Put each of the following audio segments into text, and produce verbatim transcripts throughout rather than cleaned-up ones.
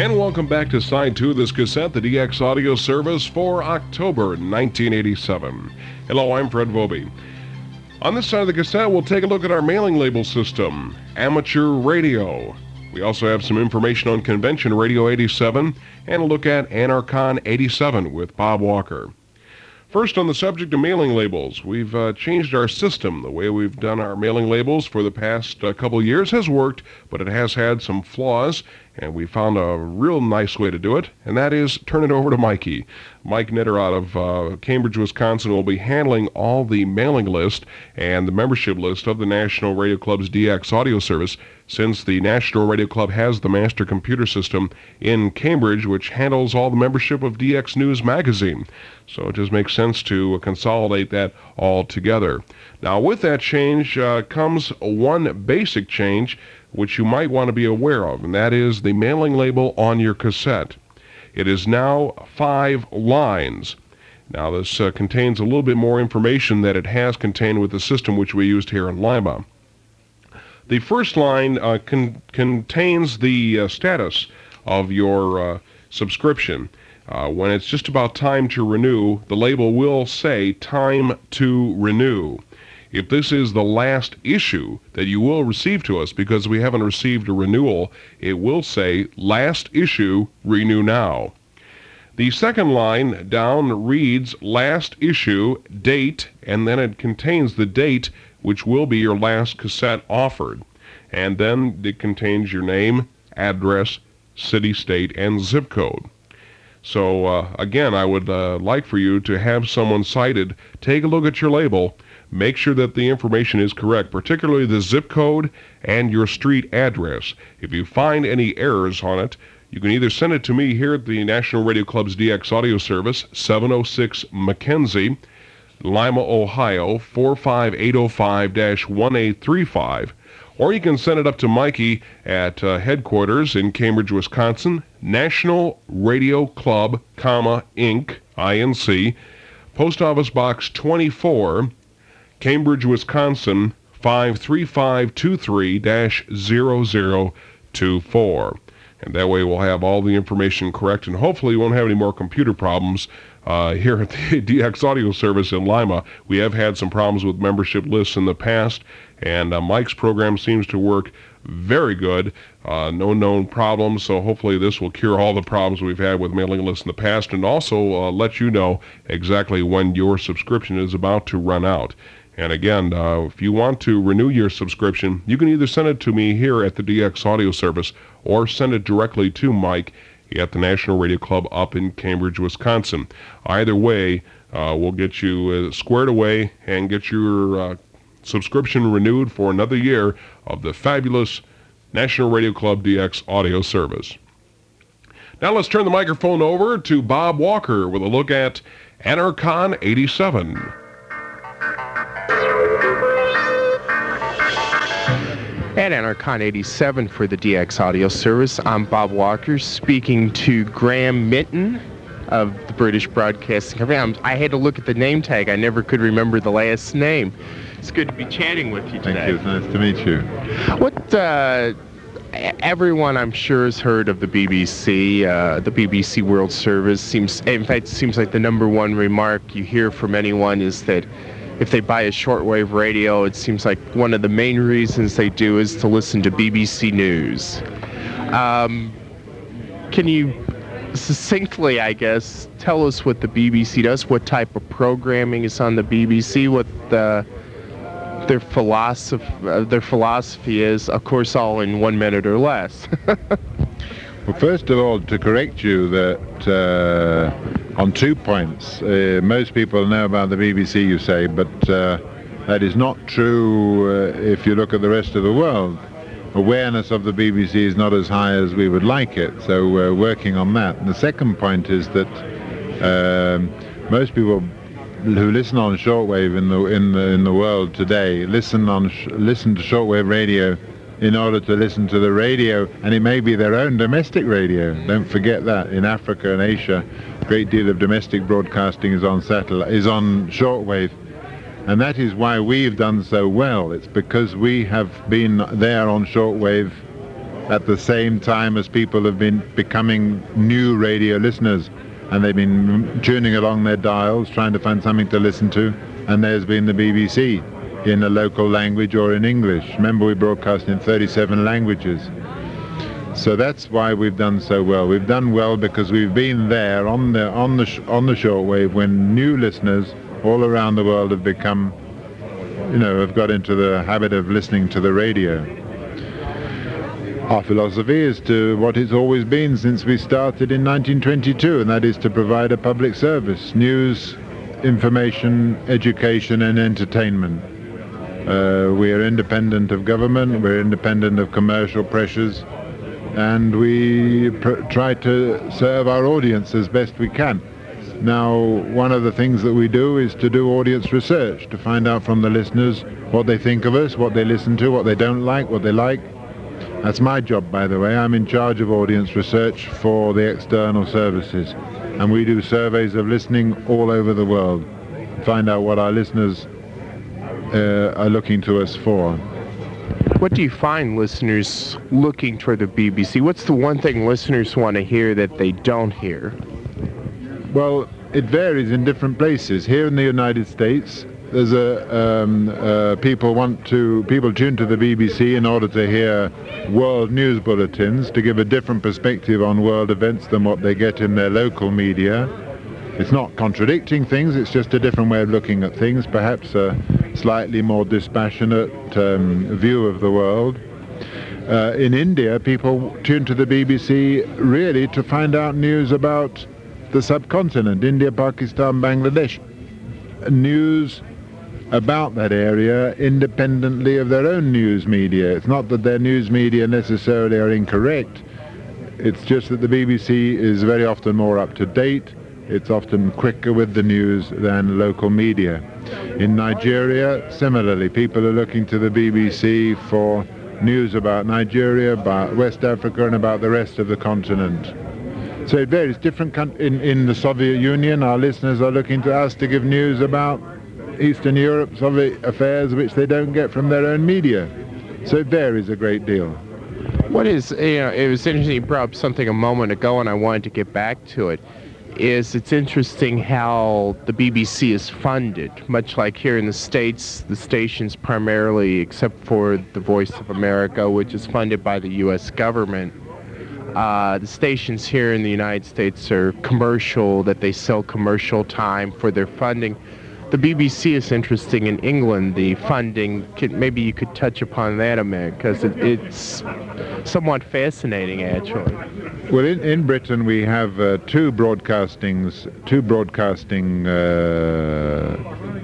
And welcome back to side two of this cassette, the D X Audio Service for October nineteen eighty-seven. Hello, I'm Fred Vobie. On this side of the cassette, we'll take a look at our mailing label system, Amateur Radio. We also have some information on Convention Radio eighty-seven and a look at Anarchon eighty-seven with Bob Walker. First, on the subject of mailing labels, we've uh, changed our system. The way we've done our mailing labels for the past uh, couple of years has worked, but it has had some flaws, and we found a real nice way to do it, and that is turn it over to Mikey. Mike Knitter out of uh, Cambridge, Wisconsin will be handling all the mailing list and the membership list of the National Radio Club's D X Audio Service, since the National Radio Club has the master computer system in Cambridge, which handles all the membership of D X News Magazine. So it just makes sense to consolidate that all together. Now, with that change uh, comes one basic change which you might want to be aware of, and that is the mailing label on your cassette. It is now five lines. Now, this uh, contains a little bit more information that it has contained with the system which we used here in Lima. The first line uh, con- contains the uh, status of your uh, subscription. Uh, when it's just about time to renew, the label will say time to renew. If this is the last issue that you will receive to us, because we haven't received a renewal, it will say last issue, renew now. The second line down reads last issue, date, and then it contains the date which will be your last cassette offered. And then it contains your name, address, city, state, and zip code. So, uh, again, I would uh, like for you to have someone cited, take a look at your label, make sure that the information is correct, particularly the zip code and your street address. If you find any errors on it, you can either send it to me here at the National Radio Club's D X Audio Service, seven oh six Mackenzie, Lima, Ohio, four five eight oh five dash one eight three five, or you can send it up to Mikey at uh, headquarters in Cambridge, Wisconsin, National Radio Club, comma, Incorporated, I N C, Post Office Box twenty-four, Cambridge, Wisconsin, five three five two three dash zero zero two four. And that way we'll have all the information correct, and hopefully we won't have any more computer problems uh, here at the D X Audio Service in Lima. We have had some problems with membership lists in the past, and uh, Mike's program seems to work very good. Uh, no known problems, so hopefully this will cure all the problems we've had with mailing lists in the past, and also uh, let you know exactly when your subscription is about to run out. And again, uh, if you want to renew your subscription, you can either send it to me here at the D X Audio Service or send it directly to Mike at the National Radio Club up in Cambridge, Wisconsin. Either way, uh, we'll get you uh, squared away and get your uh, subscription renewed for another year of the fabulous National Radio Club D X Audio Service. Now let's turn the microphone over to Bob Walker with a look at Anarchon eighty-seven. At Anarchon eighty-seven for the D X Audio Service, I'm Bob Walker, speaking to Graham Minton of the British Broadcasting Company. I'm, I had to look at the name tag. I never could remember the last name. It's good to be chatting with you today. Thank you. It's nice to meet you. What, uh, everyone I'm sure has heard of the B B C. Uh, the B B C World Service seems, in fact, it seems like the number one remark you hear from anyone is that if they buy a shortwave radio, it seems like one of the main reasons they do is to listen to B B C News. Um, can you succinctly, I guess, tell us what the B B C does, what type of programming is on the B B C, what the, their, philosoph- uh, their philosophy is, of course, all in one minute or less? Well, first of all, to correct you that uh, on two points, uh, most people know about the B B C, you say, but uh, that is not true uh, if you look at the rest of the world. Awareness of the B B C is not as high as we would like it, so we're working on that. And the second point is that um, most people who listen on shortwave in the in the in the world today listen on sh- listen to shortwave radio in order to listen to the radio, and it may be their own domestic radio. Don't forget that in Africa and Asia, a great deal of domestic broadcasting is on satellite, is on shortwave, and that is why we've done so well. It's because we have been there on shortwave at the same time as people have been becoming new radio listeners, and they've been tuning along their dials, trying to find something to listen to, and there's been the B B C in a local language or in English. Remember, we broadcast in thirty-seven languages. So that's why we've done so well. We've done well because we've been there on the on the sh- on the shortwave when new listeners all around the world have become, you know, have got into the habit of listening to the radio. Our philosophy is to what it's always been since we started in nineteen twenty-two, and that is to provide a public service: news, information, education, and entertainment. Uh, we are independent of government, we're independent of commercial pressures, and we pr- try to serve our audience as best we can. Now, one of the things that we do is to do audience research, to find out from the listeners what they think of us, what they listen to, what they don't like, what they like. That's my job, by the way. I'm in charge of audience research for the external services, and we do surveys of listening all over the world, find out what our listeners uh, are looking to us for. What do you find listeners looking for the B B C? What's the one thing listeners want to hear that they don't hear? Well, it varies in different places. Here in the United States, there's a um, uh, people want to people tune to the B B C in order to hear world news bulletins, to give a different perspective on world events than what they get in their local media. It's not contradicting things, it's just a different way of looking at things, perhaps a slightly more dispassionate um, view of the world. Uh, in India, people tune to the B B C really to find out news about the subcontinent, India, Pakistan, Bangladesh. News about that area independently of their own news media. It's not that their news media necessarily are incorrect, it's just that the B B C is very often more up to date. It's often quicker with the news than local media. In Nigeria, similarly, people are looking to the B B C for news about Nigeria, about West Africa, and about the rest of the continent. So it varies. Different con- in, in the Soviet Union, our listeners are looking to us to give news about Eastern Europe, Soviet affairs, which they don't get from their own media. So it varies a great deal. What is, you know, it was interesting, you brought up something a moment ago, and I wanted to get back to it. Is it's interesting how the B B C is funded. Much like here in the States, the station's primarily, except for the Voice of America, which is funded by the U S government, uh, the stations here in the United States are commercial, that they sell commercial time for their funding. The B B C is interesting in England, the funding. Could, maybe you could touch upon that a minute, because it, it's somewhat fascinating, actually. Well, in, in Britain we have uh, two broadcastings, two broadcasting, uh,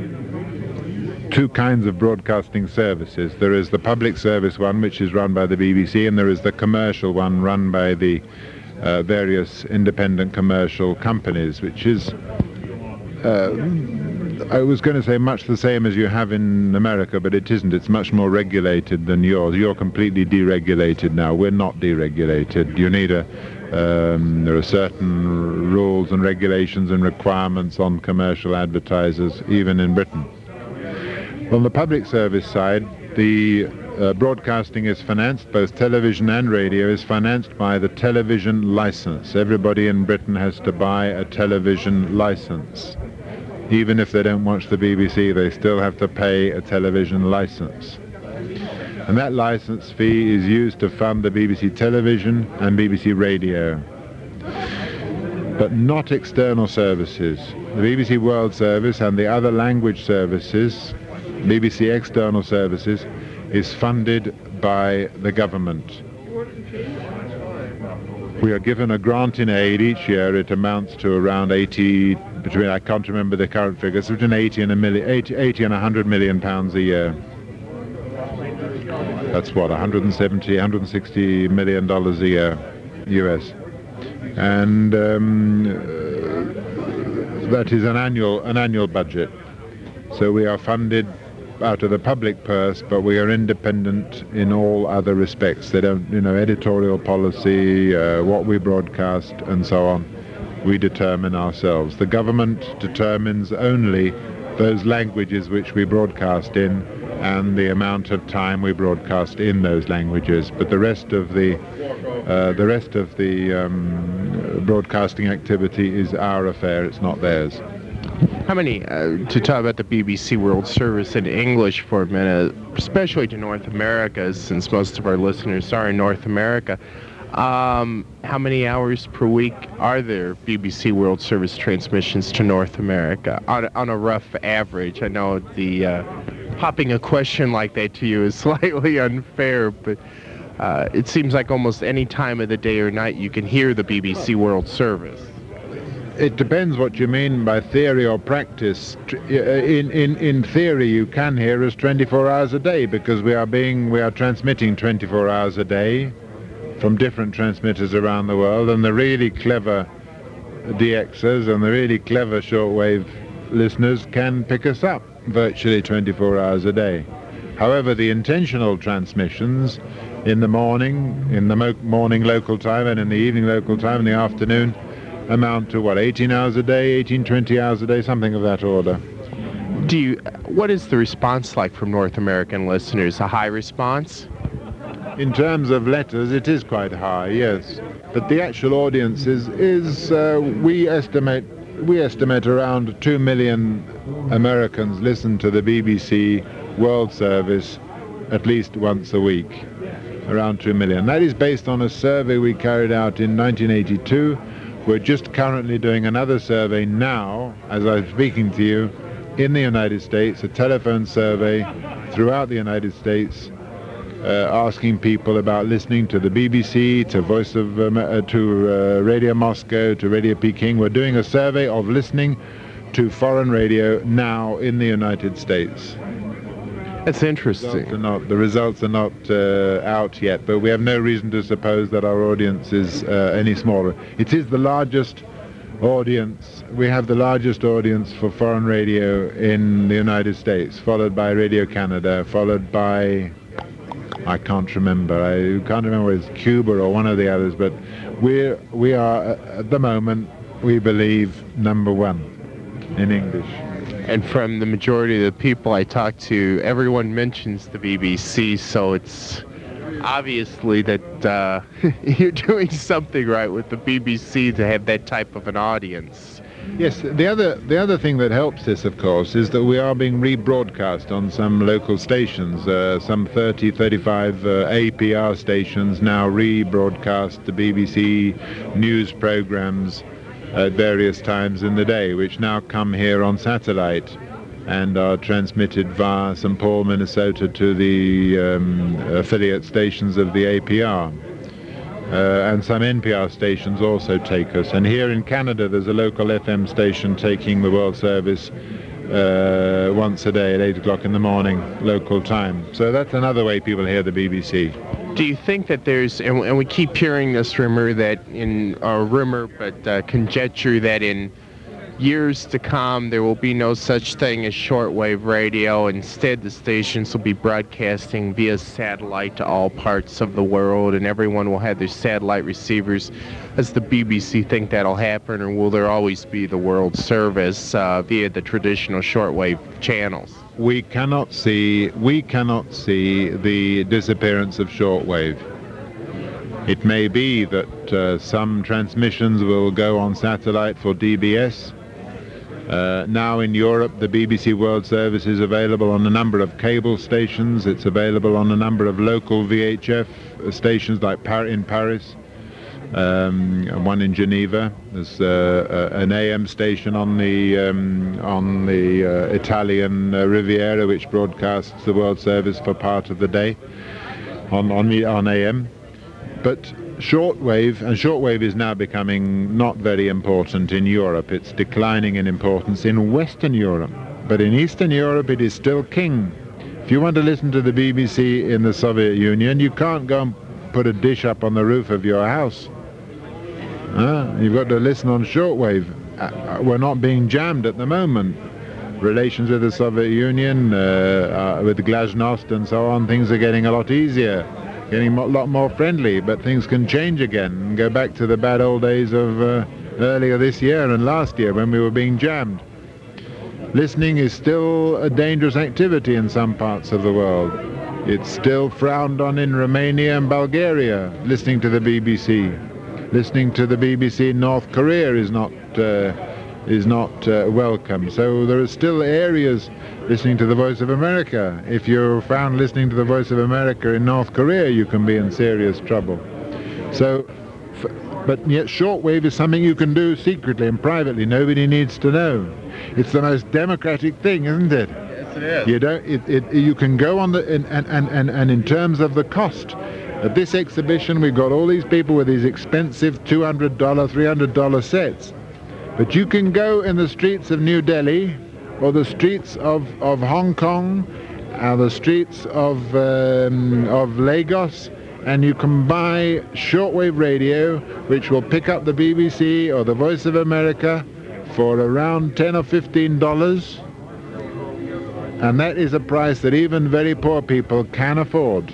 two kinds of broadcasting services. There is the public service one, which is run by the B B C, and there is the commercial one run by the uh, various independent commercial companies, which is, uh, I was going to say much the same as you have in America, but it isn't. It's much more regulated than yours. You're completely deregulated now. We're not deregulated. You need a Um, there are certain rules and regulations and requirements on commercial advertisers, even in Britain. On the public service side, the uh, broadcasting is financed, both television and radio is financed by the television license. Everybody in Britain has to buy a television license. Even if they don't watch the B B C, they still have to pay a television license. And that license fee is used to fund the B B C television and B B C radio, but not external services. The B B C World Service and the other language services, B B C external services, is funded by the government. We are given a grant in aid each year. It amounts to around eighty, between, I can't remember the current figures, between eighty and a million, eighty, eighty and one hundred million pounds a year. That's what, one hundred seventy, one hundred sixty million dollars a year, U S. And um, uh, that is an annual, an annual budget. So we are funded out of the public purse, but we are independent in all other respects. They don't, you know, editorial policy, uh, what we broadcast, and so on. We determine ourselves. The government determines only those languages which we broadcast in, and the amount of time we broadcast in those languages. But the rest of the uh, the rest of the um, broadcasting activity is our affair. It's not theirs. How many, uh, to talk about the B B C World Service in English for a minute, especially to North America, since most of our listeners are in North America, um, how many hours per week are there B B C World Service transmissions to North America on, on a rough average? I know the uh, popping a question like that to you is slightly unfair, but uh, it seems like almost any time of the day or night you can hear the B B C World Service. It depends what you mean by theory or practice. In, in, in theory, you can hear us twenty-four hours a day because we are being we are transmitting twenty-four hours a day from different transmitters around the world, and the really clever D Xers and the really clever shortwave listeners can pick us up virtually twenty-four hours a day. However, the intentional transmissions in the morning, in the mo- morning local time, and in the evening local time, in the afternoon, amount to what, eighteen hours a day, eighteen, twenty hours a day, something of that order. Do you, what is the response like from North American listeners? A high response? In terms of letters, it is quite high, yes. But the actual audience is, is uh, we estimate we estimate around two million Americans listen to the B B C World Service at least once a week. Around two million. That is based on a survey we carried out in nineteen eighty-two. We're just currently doing another survey now, as I'm speaking to you, in the United States, a telephone survey throughout the United States, uh, asking people about listening to the B B C, to Voice of, um, uh, to uh, Radio Moscow, to Radio Peking. We're doing a survey of listening to foreign radio now in the United States. That's interesting. The results are not, the results are not uh, out yet, but we have no reason to suppose that our audience is uh, any smaller. It is the largest audience. We have the largest audience for foreign radio in the United States, followed by Radio Canada, followed by, I can't remember, I can't remember whether it's Cuba or one of the others, but we're, we are, at the moment, we believe, number one in English. And from the majority of the people I talk to, everyone mentions the B B C, so it's obviously that uh, you're doing something right with the B B C to have that type of an audience. Yes, the other the other thing that helps this, of course, is that we are being rebroadcast on some local stations. Uh, some thirty, thirty-five uh, A P R stations now rebroadcast the B B C news programs at various times in the day, which now come here on satellite and are transmitted via Saint Paul, Minnesota, to the um, affiliate stations of the A P R. Uh, and some N P R stations also take us. And here in Canada, there's a local F M station taking the World Service uh, once a day at eight o'clock in the morning, local time. So that's another way people hear the B B C. Do you think that there's, and, and we keep hearing this rumor that in, or rumor, but uh, conjecture that in years to come there will be no such thing as shortwave radio. Instead, the stations will be broadcasting via satellite to all parts of the world, and everyone will have their satellite receivers. Does the B B C think that'll happen, or will there always be the World Service uh, via the traditional shortwave channels? We cannot see we cannot see the disappearance of shortwave. It may be that uh, some transmissions will go on satellite for D B S. Uh, now in Europe, the B B C World Service is available on a number of cable stations. It's available on a number of local V H F stations, like Par- in Paris, um, one in Geneva. There's uh, uh, an A M station on the um, on the uh, Italian uh, Riviera, which broadcasts the World Service for part of the day on on, the, on A M. But shortwave, and shortwave is now becoming not very important in Europe. It's declining in importance in Western Europe. But in Eastern Europe, it is still king. If you want to listen to the B B C in the Soviet Union, you can't go and put a dish up on the roof of your house. Uh, you've got to listen on shortwave. Uh, we're not being jammed at the moment. Relations with the Soviet Union, uh, uh, with Glasnost and so on, things are getting a lot easier. Getting a lot more friendly, but things can change again and go back to the bad old days of uh, earlier this year and last year when we were being jammed. listening is still a dangerous activity in some parts of the world. It's still frowned on in Romania and Bulgaria, listening to the B B C. Listening to the B B C in North Korea is not uh, is not uh, welcome. So there are still areas listening to the Voice of America. If you're found listening to the Voice of America in North Korea, you can be in serious trouble. So, f- but yet shortwave is something you can do secretly and privately. Nobody needs to know. It's the most democratic thing, isn't it? Yes, it is. You don't. It, it, you can go on the and, and, and, and in terms of the cost. At this exhibition, we've got all these people with these expensive two hundred dollars, three hundred dollars sets. But you can go in the streets of New Delhi or the streets of, of Hong Kong or the streets of, um, of Lagos, and you can buy shortwave radio, which will pick up the B B C or the Voice of America for around ten or fifteen dollars. And that is a price that even very poor people can afford.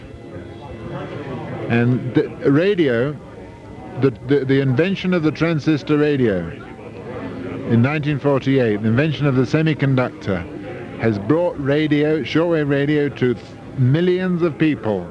And the radio, the, the, the invention of the transistor radio in nineteen forty-eight, the invention of the semiconductor, has brought radio, shortwave radio, to th- millions of people.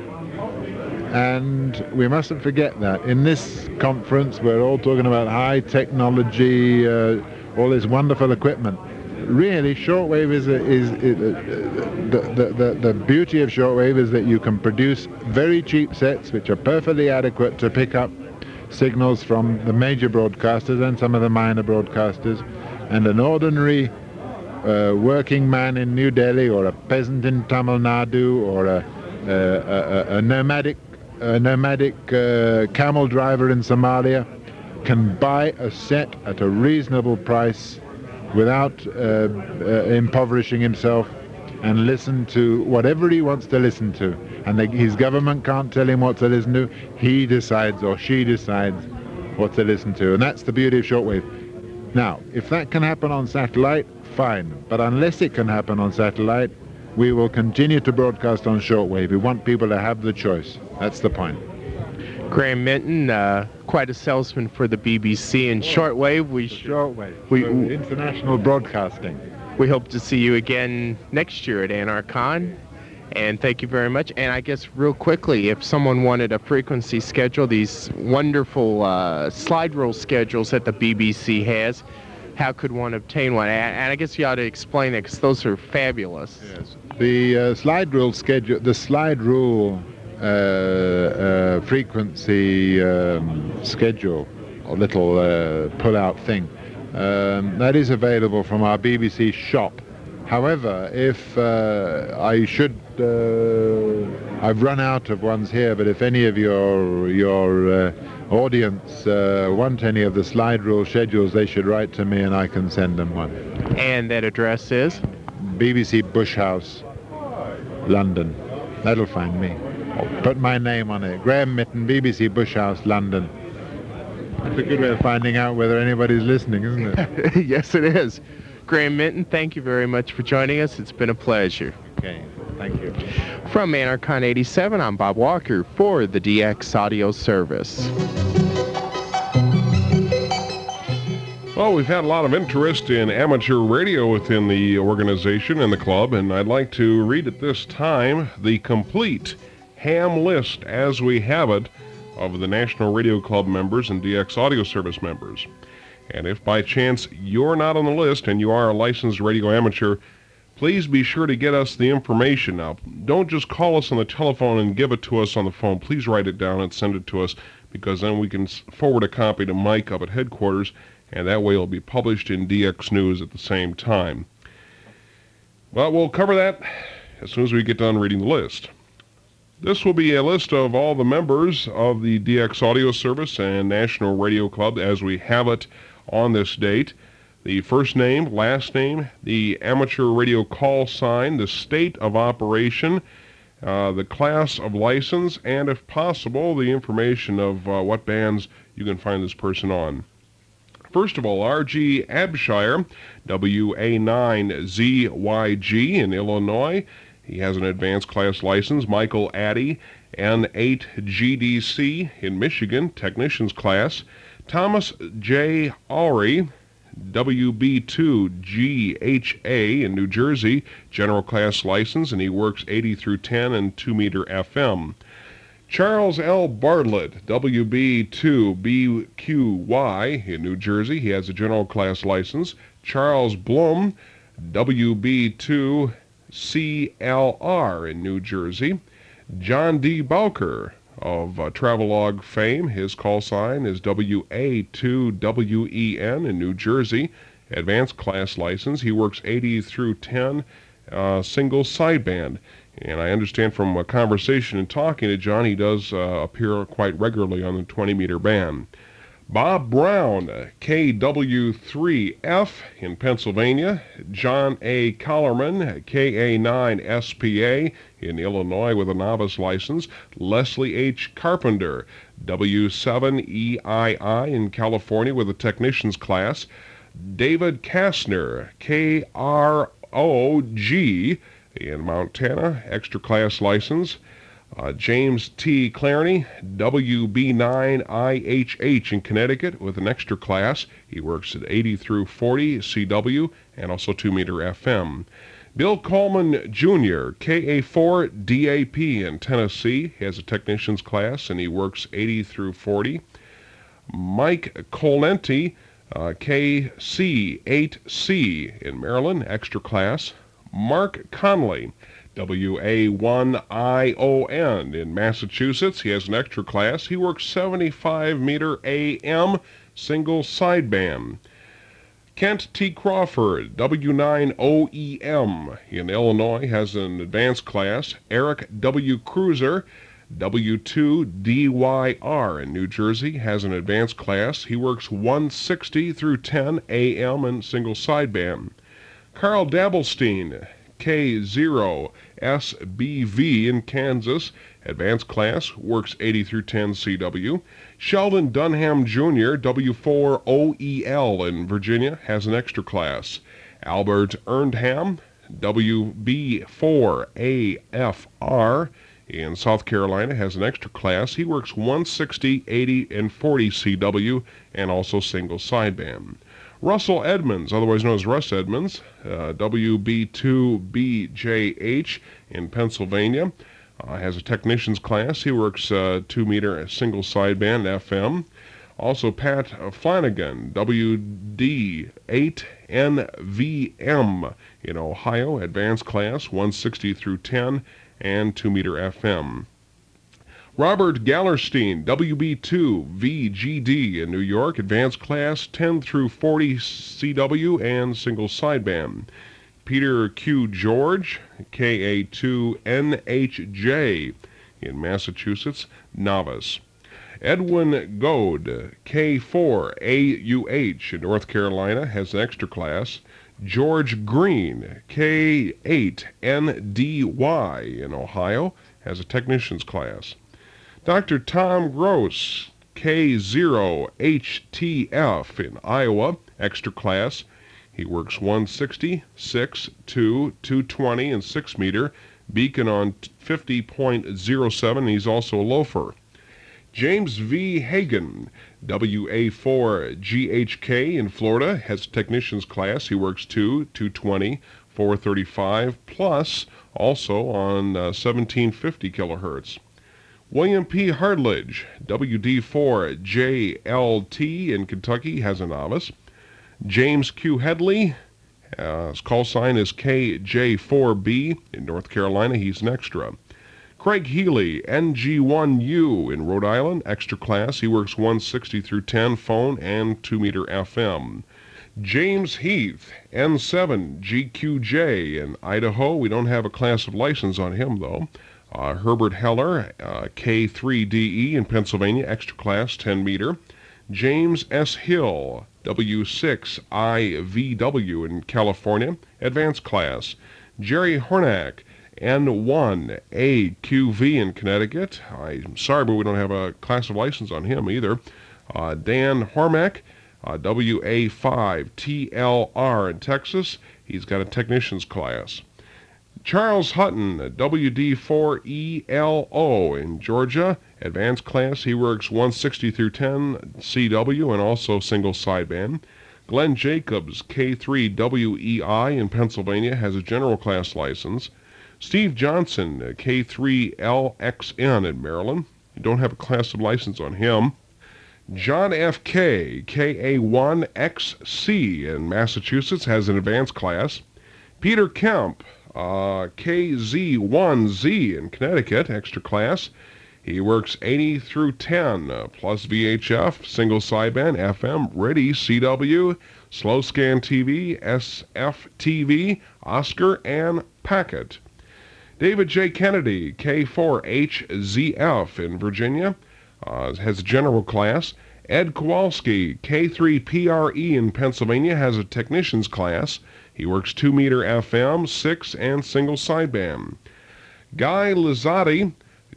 And we mustn't forget that. In this conference, we're all talking about high technology, uh, all this wonderful equipment. Really, shortwave is, a, is, is a, the, the, the, the beauty of shortwave is that you can produce very cheap sets which are perfectly adequate to pick up signals from the major broadcasters and some of the minor broadcasters, and an ordinary uh, working man in New Delhi or a peasant in Tamil Nadu or a, a, a, a nomadic, a nomadic uh, camel driver in Somalia can buy a set at a reasonable price without uh, uh, impoverishing himself, and listen to whatever he wants to listen to. And they, his government can't tell him what to listen to. He decides, or she decides, what to listen to. And that's the beauty of shortwave. Now, if that can happen on satellite, fine. But unless it can happen on satellite, we will continue to broadcast on shortwave. We want people to have the choice. That's the point. Graham Minton, uh, quite a salesman for the B B C and shortwave. We sh- Shortwave. We, So international broadcasting. we hope to see you again next year at ANARCon. And thank you very much. And I guess real quickly, if someone wanted a frequency schedule, these wonderful uh, slide rule schedules that the B B C has, how could one obtain one? And, and I guess you ought to explain it, because those are fabulous. Yes. The uh, slide rule schedule, the slide rule uh, uh, frequency um, schedule, or little uh, pull-out thing, um, that is available from our B B C shop. However, if uh, I should, uh, I've run out of ones here, but if any of your your uh, audience uh, want any of the slide rule schedules, they should write to me and I can send them one. And that address is? B B C Bush House, London. That'll find me. Put my name on it. Graham Minton, B B C Bush House, London. That's a good way of finding out whether anybody's listening, isn't it? Yes, it is. Graham Minton, thank you very much for joining us. It's been a pleasure. Okay, thank you. From ANARCon eighty-seven, I'm Bob Walker for the D X Audio Service. Well, we've had a lot of interest in amateur radio within the organization and the club, and I'd like to read at this time the complete ham list as we have it of the National Radio Club members and D X Audio Service members. And if by chance you're not on the list and you are a licensed radio amateur, please be sure to get us the information. Now, don't just call us on the telephone and give it to us on the phone. Please write it down and send it to us, because then we can forward a copy to Mike up at headquarters, and that way it'll be published in D X News at the same time. Well, we'll cover that as soon as we get done reading the list. This will be a list of all the members of the D X Audio Service and National Radio Club as we have it on this date. The first name, last name, the amateur radio call sign, the state of operation, uh, the class of license, and if possible, the information of uh, what bands you can find this person on. First of all, R G Abshire, W A nine Z Y G in Illinois. He has an advanced class license. Michael Addy, N eight G D C in Michigan, technician's class. Thomas J. Aury, W B two G H A in New Jersey, general class license, and he works eighty through ten and two meter F M. Charles L. Bartlett, W B two B Q Y in New Jersey, he has a general class license. Charles Blum, W B two C L R in New Jersey. John D. Bowker of uh, Travelog fame, his call sign is W A two W E N in New Jersey, advanced class license. He works eighty through ten, uh, single sideband. And I understand from a conversation and talking to John, he does uh, appear quite regularly on the twenty meter band. Bob Brown, K W three F in Pennsylvania. John A. Collerman, K A nine S P A in Illinois with a novice license. Leslie H. Carpenter, W seven E I I in California with a technician's class. David Kastner, K R O G in Montana, extra class license. Uh, James T. Clarney, W B nine I H H in Connecticut with an extra class. He works at eighty through forty C W and also two meter F M. Bill Coleman Junior, K A four D A P in Tennessee. He has a technician's class and he works eighty through forty. Mike Colenti, uh, K C eight C in Maryland, extra class. Mark Conley, W A one I O N in Massachusetts. He has an extra class. He works seventy-five meter A M single sideband. Kent T. Crawford, W nine O E M in Illinois, has an advanced class. Eric W. Cruiser, W two D Y R in New Jersey, has an advanced class. He works one sixty through ten A M and single sideband. Carl Dabblestein, K zero S B V in Kansas, advanced class, works eighty through ten C W. Sheldon Dunham Junior, W four O E L in Virginia, has an extra class. Albert Erndham, W B four A F R in South Carolina, has an extra class. He works one sixty, eighty, and forty C W and also single sideband. Russell Edmonds, otherwise known as Russ Edmonds, uh, W B two B J H in Pennsylvania, uh, has a technician's class. He works uh, two meter single sideband F M. Also Pat Flanagan, W D eight N V M in Ohio, advanced class, one sixty through ten and two meter F M. Robert Gallerstein, W B two V G D in New York, advanced class, ten through forty C W and single sideband. Peter Q. George, K A two N H J in Massachusetts, novice. Edwin Goad, K four A U H in North Carolina, has an extra class. George Green, K eight N D Y in Ohio, has a technician's class. Doctor Tom Gross, K zero H T F in Iowa, extra class. He works one sixty, six, two, two twenty, and six meter, beacon on fifty point oh seven. He's also a loafer. James V. Hagan, W A four G H K in Florida, has a technician's class. He works two, two twenty, four thirty-five, plus also on uh, seventeen fifty kilohertz. William P. Hardledge, W D four J L T in Kentucky, has a novice. James Q. Headley, uh, his call sign is K J four B in North Carolina, he's an extra. Craig Healy, N G one U in Rhode Island, extra class, he works one sixty through ten phone and two meter F M. James Heath, N seven G Q J in Idaho, we don't have a class of license on him though. Uh, Herbert Heller, uh, K three D E in Pennsylvania, extra class, ten meter. James S. Hill, W six I V W in California, advanced class. Jerry Hornack, N one A Q V in Connecticut. I'm sorry, but we don't have a class of license on him either. Uh, Dan Hormack, uh, W A five T L R in Texas. He's got a technician's class. Charles Hutton, W D four E L O in Georgia, advanced class. He works one sixty through ten C W and also single sideband. Glenn Jacobs, K three W E I in Pennsylvania, has a general class license. Steve Johnson, K three L X N in Maryland. You don't have a class of license on him. John F. K, K A one X C in Massachusetts, has an advanced class. Peter Kemp, uh, K Z one Z in Connecticut, extra class. He works eighty through ten, uh, plus V H F, single sideband, F M, ready, C W, slow scan T V, S F T V, Oscar, and Packet. David J. Kennedy, K four H Z F in Virginia, uh, has a general class. Ed Kowalski, K three P R E in Pennsylvania, has a technician's class. He works two meter F M, six, and single sideband. Guy Lizzotti,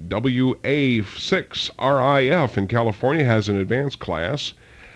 W A six R I F in California, has an advanced class.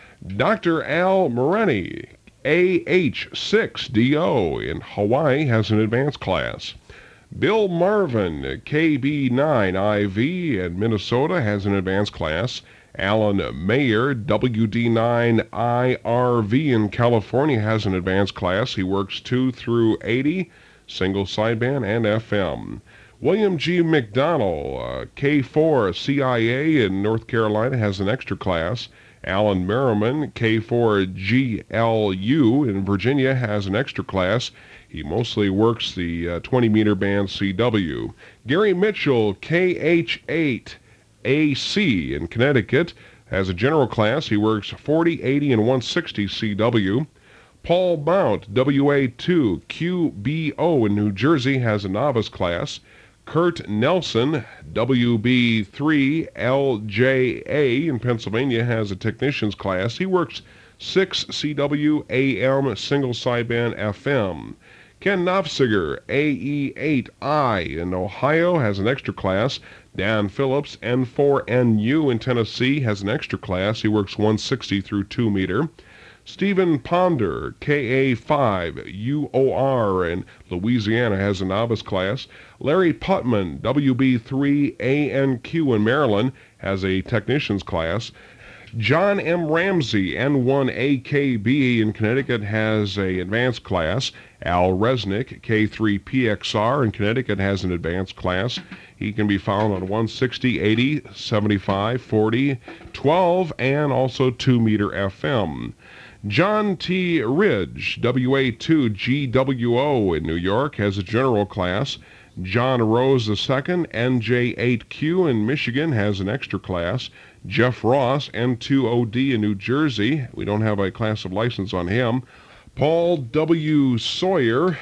Doctor Al Moreni, A H six D O in Hawaii, has an advanced class. Bill Marvin, K B nine I V in Minnesota, has an advanced class. Alan Mayer, W D nine I R V in California, has an advanced class. He works two through eighty, single sideband, and F M. William G. McDonnell, uh, K four C I A in North Carolina, has an extra class. Alan Merriman, K four G L U in Virginia, has an extra class. He mostly works the uh, twenty meter band C W. Gary Mitchell, K H eight A C in Connecticut, has a general class. He works forty, eighty, and one sixty C W. Paul Mount, W A two Q B O in New Jersey, has a novice class. Kurt Nelson, W B three L J A in Pennsylvania, has a technician's class. He works six C W, A M, single sideband, F M. Ken Knopfsiger, A E eight I in Ohio, has an extra class. Dan Phillips, N four N U in Tennessee, has an extra class. He works one sixty through two meter. Stephen Ponder, K A five U O R in Louisiana, has a novice class. Larry Putman, W B three A N Q in Maryland, has a technician's class. John M. Ramsey, N one A K B in Connecticut, has a advanced class. Al Resnick, K three P X R in Connecticut, has an advanced class. He can be found on one sixty, eighty, seventy-five, forty, twelve, and also two meter F M. John T. Ridge, W A two G W O in New York, has a general class. John Rose the second, N J eight Q in Michigan, has an extra class. Jeff Ross, N two O D in New Jersey, we don't have a class of license on him. Paul W. Sawyer,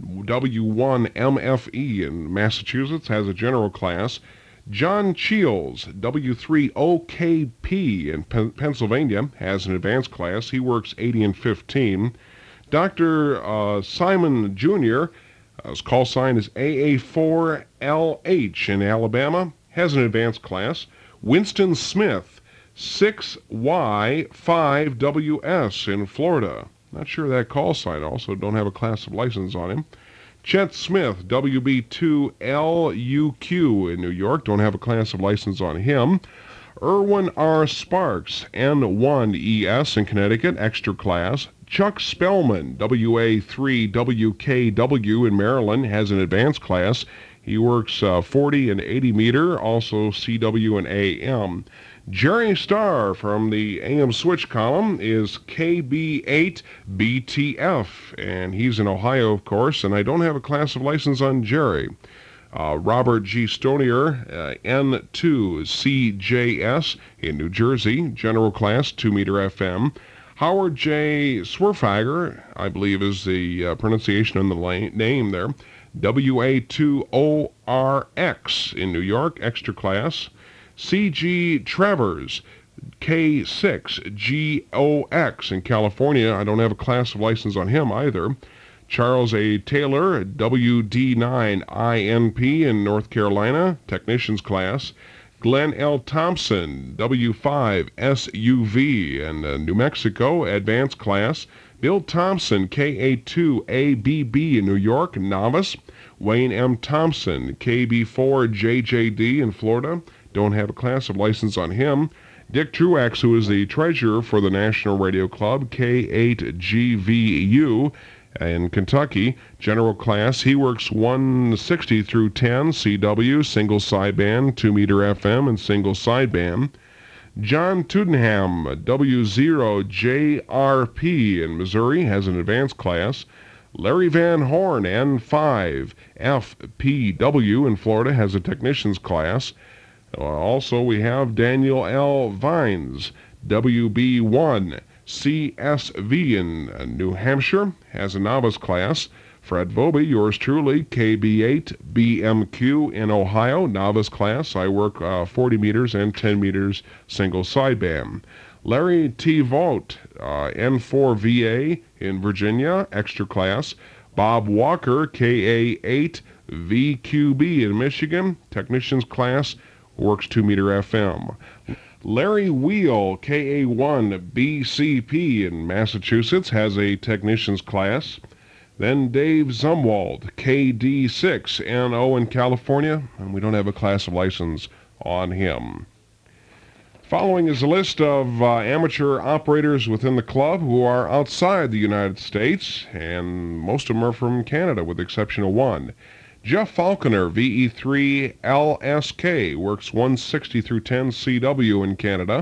W one M F E in Massachusetts, has a general class. John Cheels, W three O K P in Pen- Pennsylvania, has an advanced class. He works eighty and fifteen. Doctor Uh, Simon Junior, uh, his call sign is A A four L H in Alabama, has an advanced class. Winston Smith, six Y five W S in Florida. Not sure that call sign. Also don't have a class of license on him. Chet Smith, W B two L U Q in New York. Don't have a class of license on him. Erwin R. Sparks, N one E S in Connecticut, extra class. Chuck Spellman, W A three W K W in Maryland, has an advanced class. He works uh, forty and eighty meter, also C W and A M. Jerry Starr from the A M switch column is K B eight B T F, and he's in Ohio, of course, and I don't have a class of license on Jerry. Uh, Robert G. Stonier, uh, N two C J S in New Jersey, general class, two meter F M. Howard J. Swerfager, I believe is the uh, pronunciation on the la- name there, W A two O R X in New York, extra class. C G Travers, K six G O X in California. I don't have a class of license on him either. Charles A. Taylor, W D nine I N P in North Carolina, technician's class. Glenn L. Thompson, W five S U V in uh, New Mexico, advanced class. Bill Thompson, K A two A B B in New York, novice. Wayne M. Thompson, K B four J J D in Florida. Don't have a class of license on him. Dick Truax, who is the treasurer for the National Radio Club, K eight G V U, in Kentucky, general class. He works one sixty through ten, C W, single sideband, two meter F M, and single sideband. John Tudenham, W zero J R P in Missouri, has an advanced class. Larry Van Horn, N five F P W in Florida, has a technician's class. Uh, also, we have Daniel L. Vines, W B one C S V in uh, New Hampshire, has a novice class. Fred Voby, yours truly, K B eight B M Q in Ohio, novice class. I work uh, forty meters and ten meters single sideband. Larry T. Vogt, uh, N four V A in Virginia, extra class. Bob Walker, K A eight V Q B in Michigan, technician's class, works two meter F M. Larry Wheel, K A one B C P in Massachusetts, has a technician's class. Then Dave Zumwald, K D six N O in California, and we don't have a class of license on him. Following is a list of uh, amateur operators within the club who are outside the United States, and most of them are from Canada, with the exception of one. Jeff Falconer, V E three L S K, works one sixty through ten C W in Canada.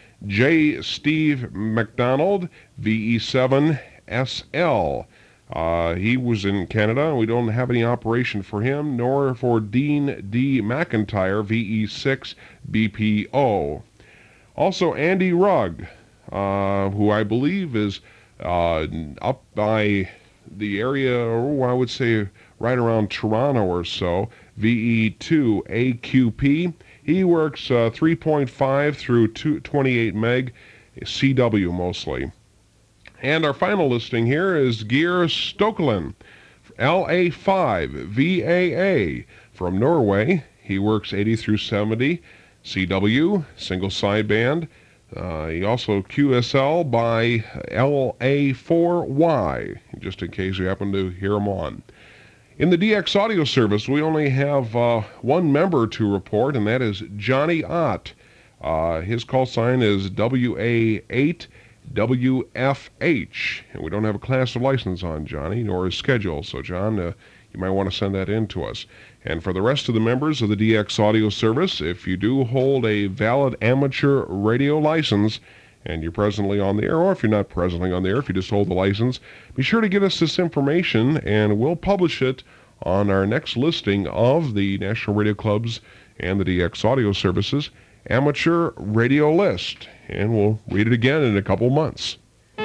J. Steve McDonald, V E seven S L. Uh, he was in Canada. We don't have any operation for him, nor for Dean D. McIntyre, V E six B P O. Also, Andy Rugg, uh, who I believe is uh, up by the area, or I would say right around Toronto or so, V E two A Q P. He works uh, three point five through twenty-eight meg, C W mostly. And our final listing here is Geir Stokelen, L A five V A A from Norway. He works eighty through seventy, C W, single sideband. Uh, he also Q S L by L A four Y, just in case you happen to hear him on. In the D X audio service, we only have uh, one member to report, and that is Johnny Ott. Uh, his call sign is W A eight W F H, and we don't have a class of license on Johnny, nor his schedule, so John, uh, you might want to send that in to us. And for the rest of the members of the D X audio service, if you do hold a valid amateur radio license, and you're presently on the air, or if you're not presently on the air, if you just hold the license, be sure to get us this information, and we'll publish it on our next listing of the National Radio Club's and the D X audio services amateur radio list, and we'll read it again in a couple months.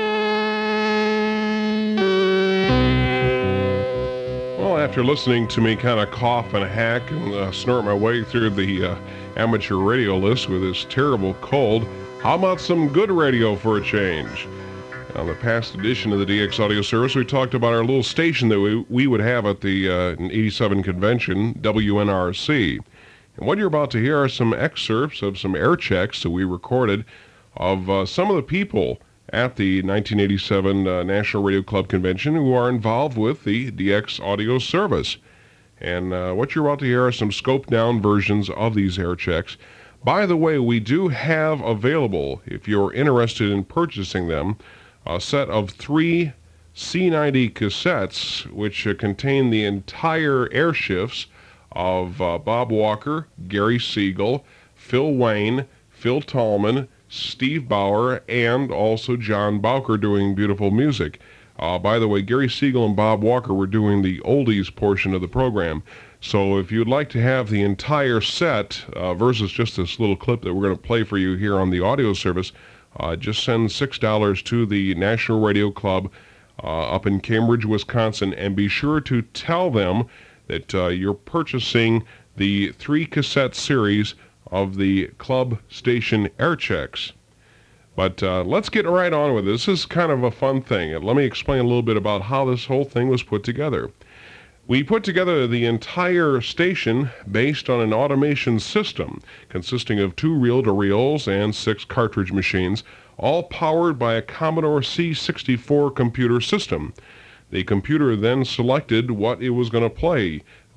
Well, after listening to me kind of cough and hack and uh, snort my way through the uh, amateur radio list with this terrible cold, how about some good radio for a change? On the past edition of the D X Audio Service, we talked about our little station that we, we would have at the uh, eighty-seven convention, W N R C. And what you're about to hear are some excerpts of some air checks that we recorded of uh, some of the people at the nineteen eighty-seven uh, National Radio Club Convention who are involved with the D X Audio Service. And uh, what you're about to hear are some scoped-down versions of these air checks. By the way, we do have available, if you're interested in purchasing them, a set of three C ninety cassettes which uh, contain the entire air shifts of uh, Bob Walker, Gary Siegel, Phil Wayne, Phil Tallman, Steve Bauer, and also John Bowker doing beautiful music. Uh, by the way, Gary Siegel and Bob Walker were doing the oldies portion of the program. So if you'd like to have the entire set uh, versus just this little clip that we're going to play for you here on the audio service, uh, just send six dollars to the National Radio Club uh, up in Cambridge, Wisconsin, and be sure to tell them that uh, you're purchasing the three cassette series of the club station air checks. But uh, let's get right on with this. This is kind of a fun thing. And let me explain a little bit about how this whole thing was put together. We put together the entire station based on an automation system consisting of two reel-to-reels and six cartridge machines, all powered by a Commodore C sixty-four computer system. The computer then selected what it was going to play,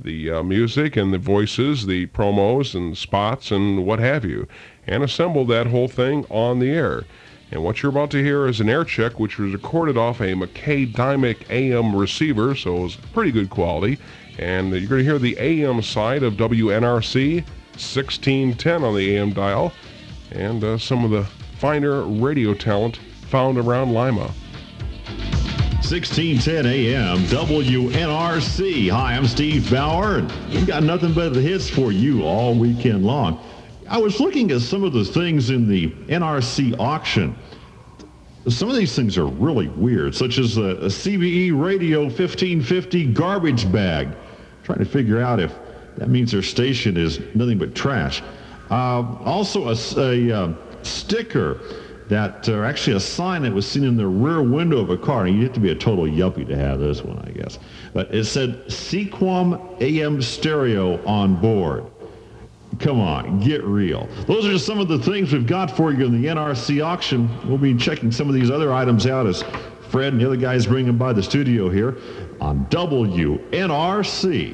the uh, music and the voices, the promos and spots and what have you, and assembled that whole thing on the air. And what you're about to hear is an air check, which was recorded off a McKay Dymic A M receiver, so it was pretty good quality. And you're going to hear the A M side of W N R C, sixteen ten on the A M dial, and uh, some of the finer radio talent found around Lima. sixteen ten A M W N R C. Hi, I'm Steve Bauer, and we've got nothing but the hits for you all weekend long. I was looking at some of the things in the N R C auction. Some of these things are really weird, such as a, a C B E Radio fifteen fifty garbage bag. Trying to figure out if that means their station is nothing but trash. Uh, also a, a uh, sticker that, or uh, actually a sign that was seen in the rear window of a car. And you have to be a total yuppie to have this one, I guess. But it said Sequam A M stereo on board. Come on, get real. Those are just some of the things we've got for you in the N R C auction. We'll be checking some of these other items out as Fred and the other guys bring them by the studio here on W N R C.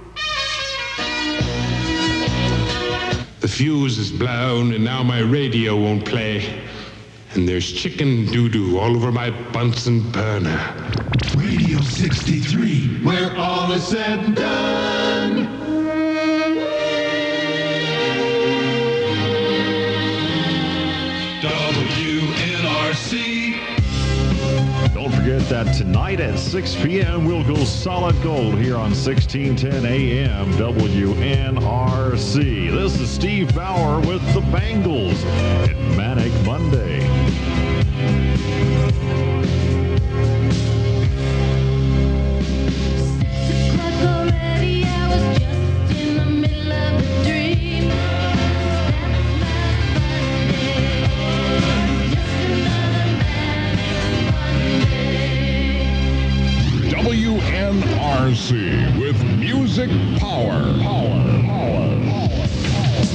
The fuse is blown and now my radio won't play. And there's chicken doo-doo all over my Bunsen burner. Radio sixty-three, where all is said and done. W N R C. Don't forget that tonight at six p.m. we'll go solid gold here on sixteen ten A M W N R C. This is Steve Bauer with the Bangles and Manic Monday. W N R C with music power. Power, power, power, power.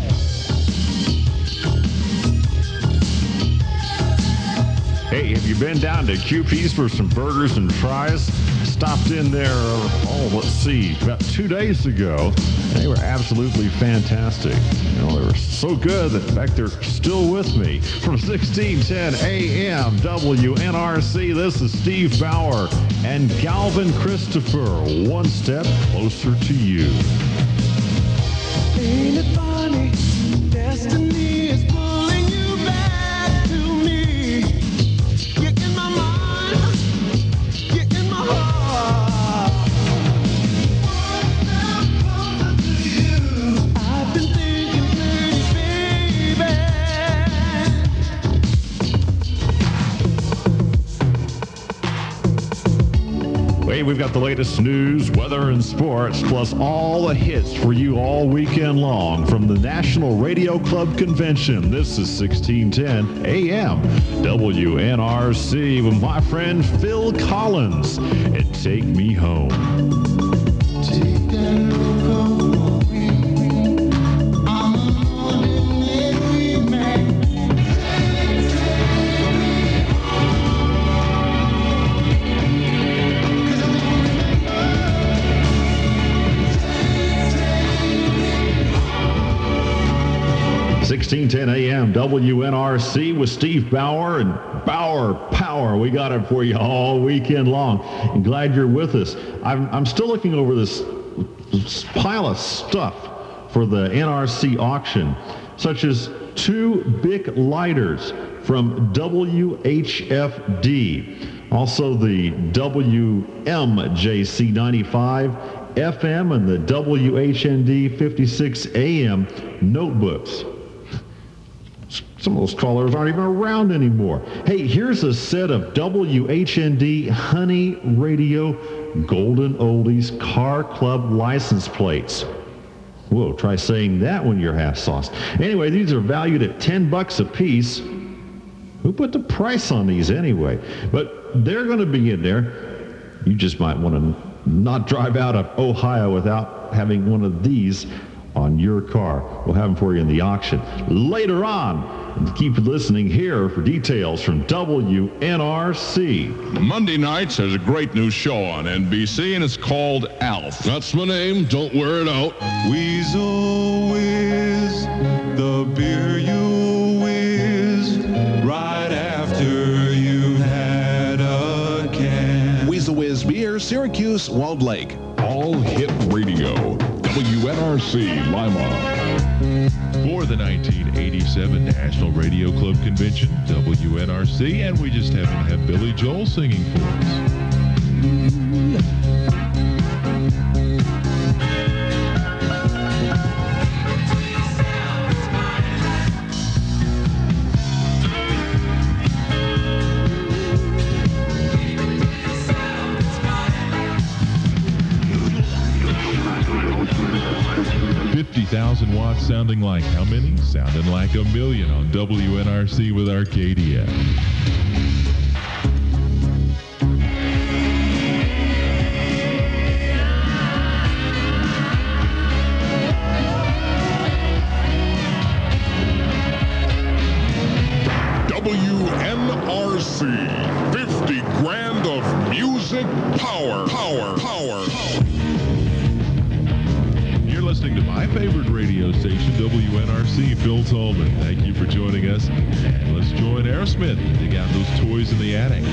Hey, have you been down to Q P's for some burgers and fries? Stopped in there, oh, let's see, about two days ago. They were absolutely fantastic. You know, they were so good that, in fact, they're still with me. From sixteen ten A M W N R C, this is Steve Bauer and Galvin Christopher, one step closer to you. Ain't it funny? Destiny is pulling you back to me. You're in my mind, you're in my heart. One step closer to you. I've been thinking pretty, baby. Hey, we've got the latest news, weather, and sports, plus all the hits for you all weekend long from the National Radio Club Convention. This is sixteen ten A M W N R C with my friend Phil Collins and Take Me Home. Take that look away. I'm on every man. sixteen ten A M W N R C with Steve Bauer and Bauer Power. We got it for you all weekend long. I'm glad you're with us. I'm, I'm still looking over this, this pile of stuff for the N R C auction, such as two Bic lighters from W H F D. Also the W M J C ninety-five F M and the W H N D fifty-six A M notebooks. Some of those callers aren't even around anymore. Hey, here's a set of W H N D Honey Radio Golden Oldies Car Club license plates. Whoa, try saying that when you're half sauced. Anyway, these are valued at ten bucks a piece. Who put the price on these anyway? But they're going to be in there. You just might want to not drive out of Ohio without having one of these on your car. We'll have them for you in the auction later on. And keep listening here for details from W N R C. Monday nights, there's a great new show on N B C, and it's called Alf. That's my name. Don't wear it out. Weasel whiz, the beer you whiz, right after you had a can. Weasel Whiz Beer, Syracuse, Walled Lake. All Hit Radio, W N R C, Lima. For the nineteen eighty-seven National Radio Club Convention, W N R C, and we just happen to have Billy Joel singing for us. fifty thousand watts sounding like how many? Sounding like a million on W N R C with Arcadia. W N R C, fifty grand of music power, power, power, power. You're listening to my favorite radio station, W N R C, Phil Tolman. Thank you for joining us. And let's join Aerosmith and dig out those toys in the attic.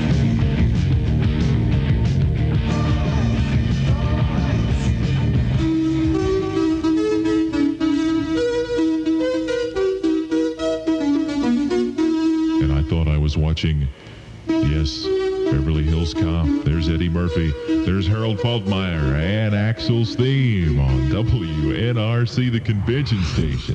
And I thought I was watching, yes, Beverly Hills Cop. There's Eddie Murphy. There's Harold Faltermeyer and Axel's theme on W N R C, the convention station.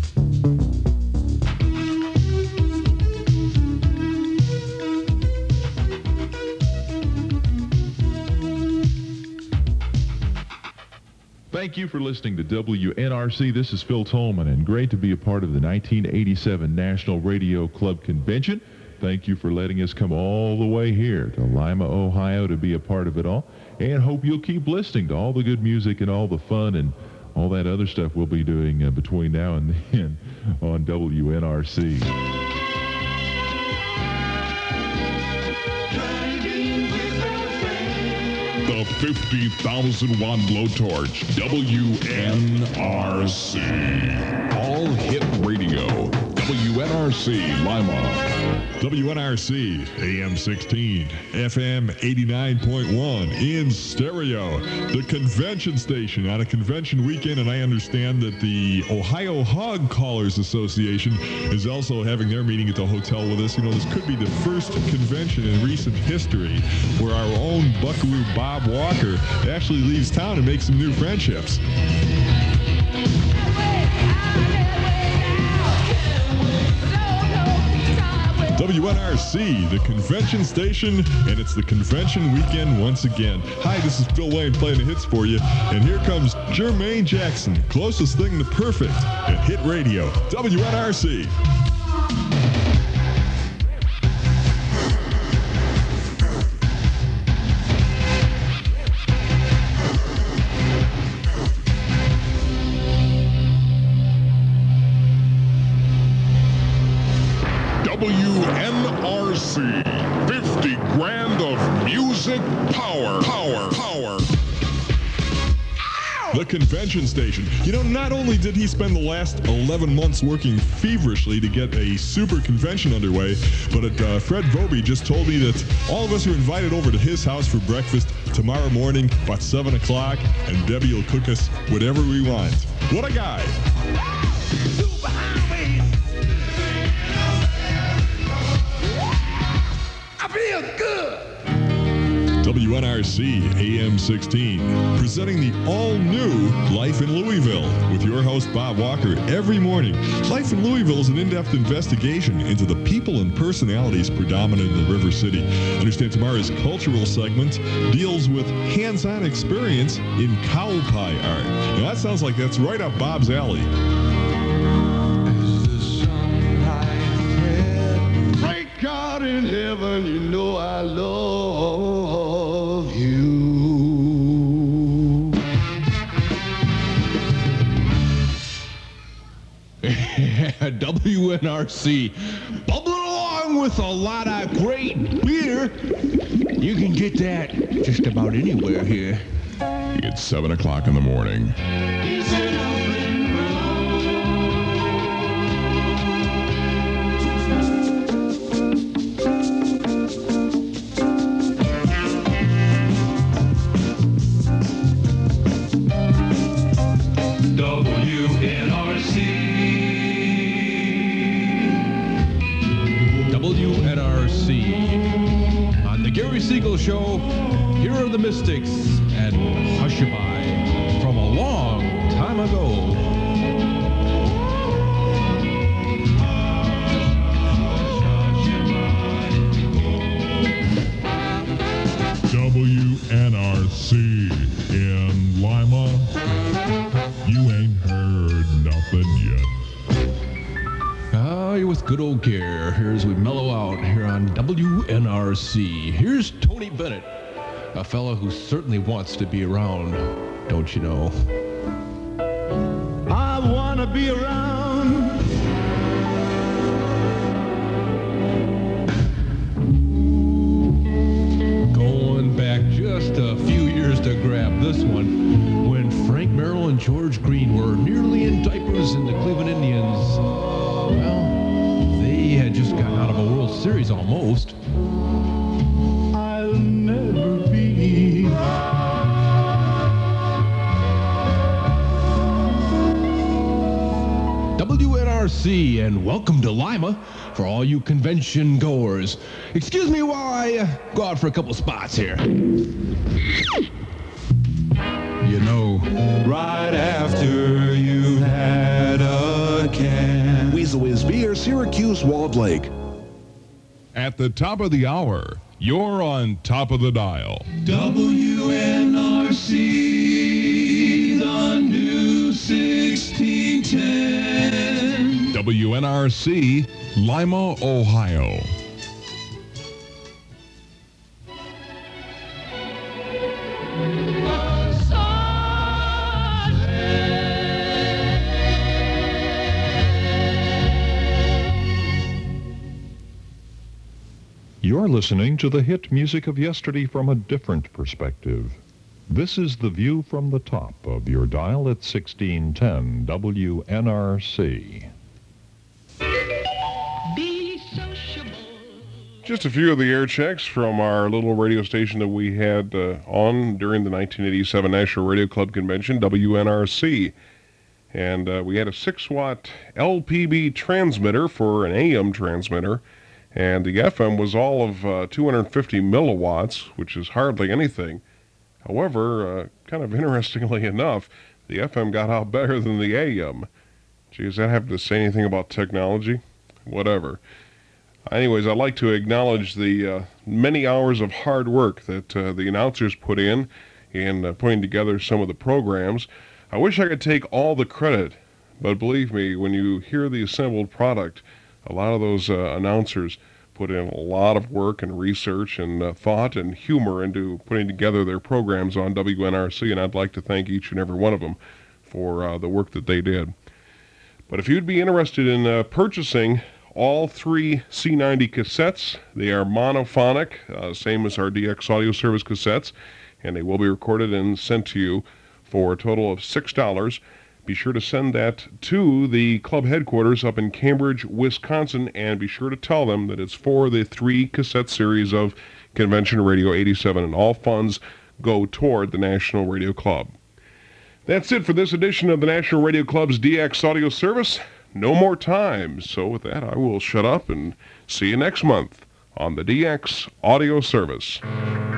Thank you for listening to W N R C. This is Phil Tolman, and great to be a part of the nineteen eighty-seven National Radio Club Convention. Thank you for letting us come all the way here to Lima, Ohio to be a part of it all. And hope you'll keep listening to all the good music and all the fun and all that other stuff we'll be doing uh, between now and then on W N R C. The fifty thousand watt blowtorch, W N R C. All Hit Radio, W N R C, Lima. W N R C, A M sixteen, F M eighty-nine point one, in stereo. The convention station on a convention weekend, and I understand that the Ohio Hog Callers Association is also having their meeting at the hotel with us. You know, this could be the first convention in recent history where our own buckaroo Bob Walker actually leaves town and makes some new friendships. W N R C, the convention station, and it's the convention weekend once again. Hi, this is Phil Wayne playing the hits for you, and here comes Jermaine Jackson, closest thing to perfect at Hit Radio, W N R C. W N R C, fifty grand of music power, power, power. The convention station. You know, not only did he spend the last eleven months working feverishly to get a super convention underway, but it, uh, Fred Voby just told me that all of us are invited over to his house for breakfast tomorrow morning about seven o'clock, and Debbie will cook us whatever we want. What a guy. W N R C A M sixteen, presenting the all-new Life in Louisville with your host Bob Walker every morning. Life in Louisville is an in-depth investigation into the people and personalities predominant in the River City. Understand tomorrow's cultural segment deals with hands-on experience in cow pie art. Now that sounds like that's right up Bob's alley. Great God in heaven, you know I love you. W N R C, bubbling along with a lot of great beer. You can get that just about anywhere here. It's seven o'clock in the morning. W N R C. W N R C. On the Gary Siegel Show, here are the Mystics and Hushabye from a long time ago. W N R C in Lima. You ain't heard nothing yet. Ah, you're with good old Gare. Here as we mellow out here on W N R C. Here's Tony Bennett, a fella who certainly wants to be around, don't you know? I wanna be around. Going back just a few years to grab this one, when Frank Merrill and George Green were nearly in diapers in the Cleveland Indians. Well, they had just gotten out of a World Series almost. I'll never be. W N R C and welcome to Lima for all you convention goers. Excuse me while I uh, go out for a couple spots here. You know, right after you had a can. Weasel Whiz Beer, Syracuse, Walled Lake. At the top of the hour, you're on top of the dial. W N R C, the new sixteen ten. W N R C, Lima, Ohio. You're listening to the hit music of yesterday from a different perspective. This is the view from the top of your dial at sixteen ten W N R C. Be sociable. Just a few of the air checks from our little radio station that we had uh, on during the nineteen eighty-seven National Radio Club Convention, W N R C. And uh, we had a six watt L P B transmitter for an A M transmitter. And the F M was all of uh, two hundred fifty milliwatts, which is hardly anything. However, uh, kind of interestingly enough, the F M got out better than the A M. Geez, I have to say anything about technology? Whatever. Anyways, I'd like to acknowledge the uh, many hours of hard work that uh, the announcers put in in uh, putting together some of the programs. I wish I could take all the credit, but believe me, when you hear the assembled product, a lot of those uh, announcers put in a lot of work and research and uh, thought and humor into putting together their programs on W N R C, and I'd like to thank each and every one of them for uh, the work that they did. But if you'd be interested in uh, purchasing all three C ninety cassettes, they are monophonic, uh, same as our D X Audio Service cassettes, and they will be recorded and sent to you for a total of six dollars. Be sure to send that to the club headquarters up in Cambridge, Wisconsin, and be sure to tell them that it's for the three cassette series of Convention Radio eighty-seven, and all funds go toward the National Radio Club. That's it for this edition of the National Radio Club's D X Audio Service. No more time, so with that, I will shut up and see you next month on the D X Audio Service.